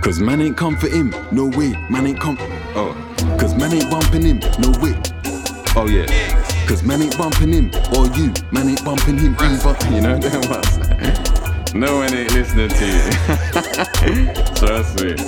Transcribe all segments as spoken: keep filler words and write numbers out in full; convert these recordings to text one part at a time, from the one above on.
Cause man ain't come for him, no way, man ain't come. Oh, cause man ain't bumping him, no way. Oh yeah. Cause man ain't bumping him, or you, man ain't bumping him either. You know them ones. No one ain't listening to you. Trust me.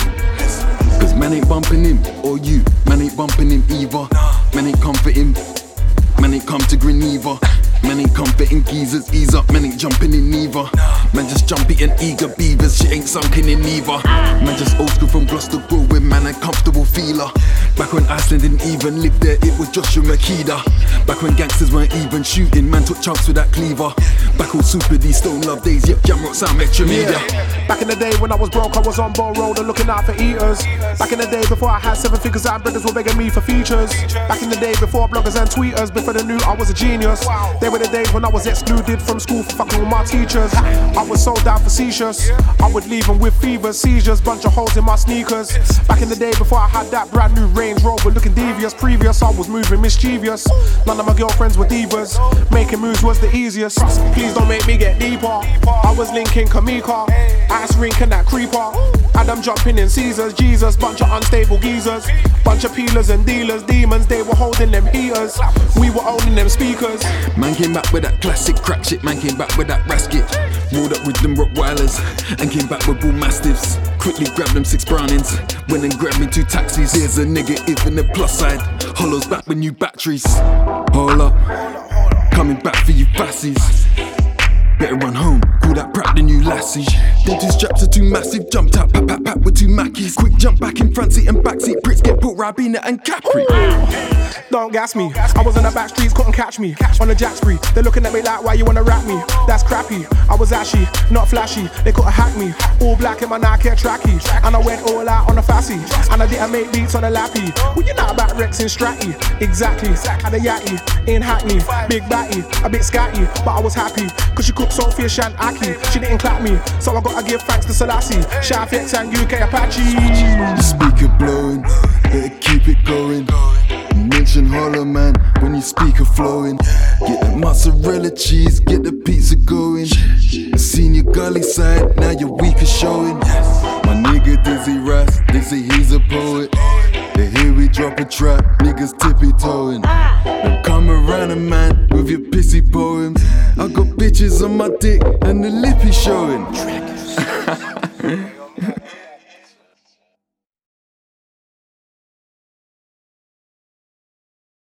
Cause man ain't bumping him, or you, man ain't bumping him either. Man ain't come for him, man ain't come to Greneva. Man ain't comforting geezers, ease up, man ain't jumping in neither. Man just jumpy and eager beavers, shit ain't sunken in neither. Man just old school from Gloucester growing, man a comfortable feeler. Back when Iceland didn't even live there, it was Joshua Makeda. Back when gangsters weren't even shooting, man took chunks with that cleaver. Back old Super D, Stone Love days, yep, Jamrock Sound, Metro Media. Yeah. Back in the day when I was broke, I was on Bow Road and looking out for eaters. Back in the day before I had seven figures and brothers were begging me for features. Back in the day before bloggers and tweeters, before they knew I was a genius. They were the days when I was excluded from school for fucking with my teachers. I was so down facetious, I would leave them with fevers, seizures, bunch of holes in my sneakers. Back in the day before I had that brand new Range Rover looking devious. Previous I was moving mischievous, none of my girlfriends were divas. Making moves was the easiest, please don't make me get deeper. I was linking Kamika, ice rinking that creeper. Adam jumping in Caesars, Jesus, bunch of unstable geezers. Bunch of peelers and dealers, demons, they were holding them heaters. We were owning them speakers. Man came back with that classic crack shit, man came back with that rasket. Rolled up with them Rottweilers and came back with bull mastiffs. Quickly grabbed them six brownings, went and grabbed me two taxis. Here's a negative in the plus side, hollows back with new batteries. Hold up, coming back for you bassies. Better run home, call that Pratt the new lassie. Them two straps are too massive, jumped out, pat pat pat with two Mackies. Quick jump back in front seat and backseat, Brits get put Ribena and Capri. Don't gas me, I was on the back streets, couldn't catch me. On the jack spree, they're looking at me like, why you wanna rap me? That's crappy, I was ashy, not flashy, they couldn't hack me. All black in my Nike tracky, and I went all out on the fassy. And I didn't make beats on the lappy. Well, you know about Rex and Stratty, exactly. Had a yatty, in Hackney, big batty, a bit scatty, but I was happy, cause she cooked Sophia Shan Aki. She didn't clap me, so I gotta give thanks to Selassie, Shafix and U K Apache. The speaker blowing, better keep it going. Mention Hollow Man when you speak of flowing. Get that mozzarella cheese, get the pizza going. I seen your gully side, now your weak is showing. My nigga Dizzy Ras, they say he's a poet. They hear we drop a trap, niggas tippy toeing. Now come around a man with your pissy poems. I got bitches on my dick and the lippy showing.